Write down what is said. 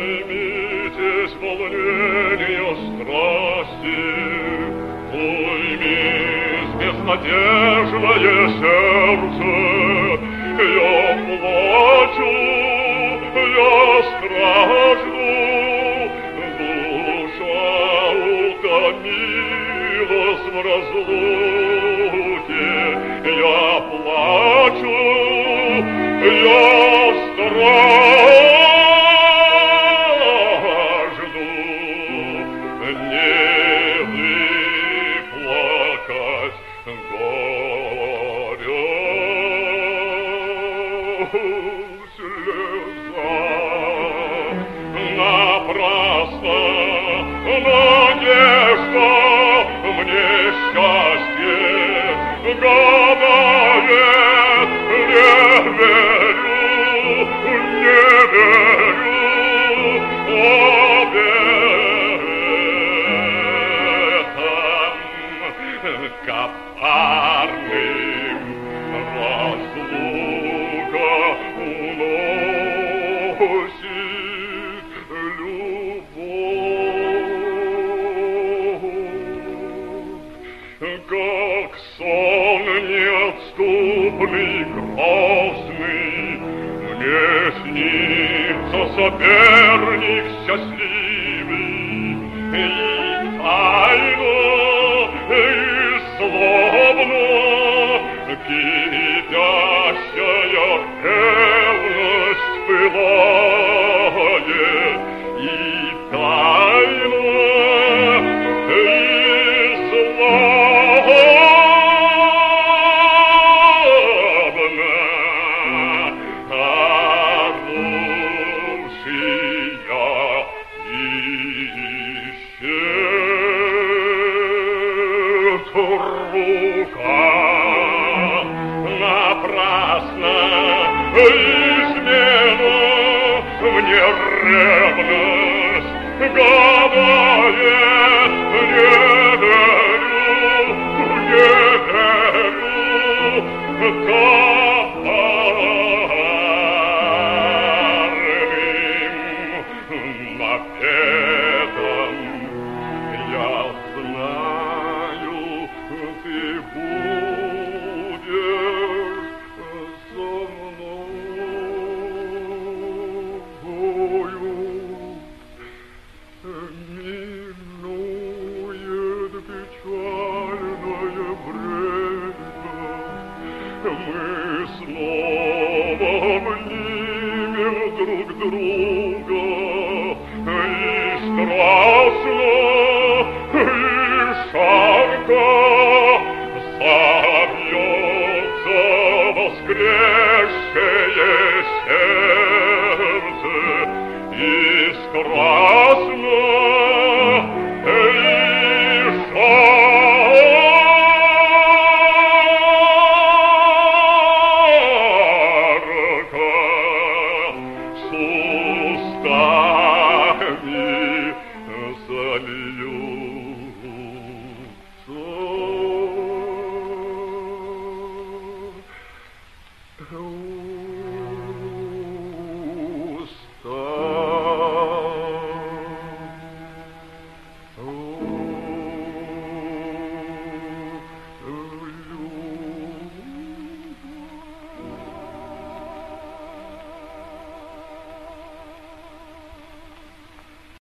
Уймитесь волнения страсти, уймись безнадежное сердце. Я плачу, я стражду, душа утомилась в разлуке. Я плачу, я стражду, не выплакать горя слеза. Напрасно надежда мне счастье гадает, не верю, обетам коварным разлука уносит любовь. Как сон неотступный, грозный, мне снится соперник счастливый, и тайно, и злобно кипящая ревность пылает, и тайно, и злобно рука. Напрасно измену мне ревность гадает, не верю, коварным наветом. Я знаю, ты будешь со мною. Минует печальное время, мы снова обнимем друг друга, и страстно, и жарко забьется воскресшее сердце, и страстно, и жарко